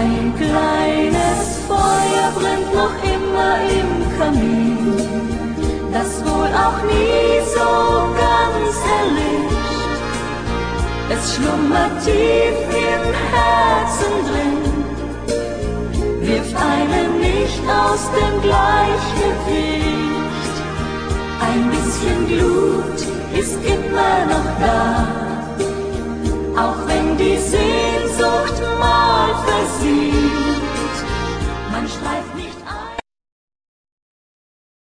Ein kleines Feuer brennt noch immer im Kamin, das wohl auch nie so ganz erlischt. Es schlummert tief im Herzen drin, wirft einen nicht aus dem Gleichgewicht. Ein bisschen Glut ist immer noch da, auch wenn die Sehnsucht mal versiegt. Man streicht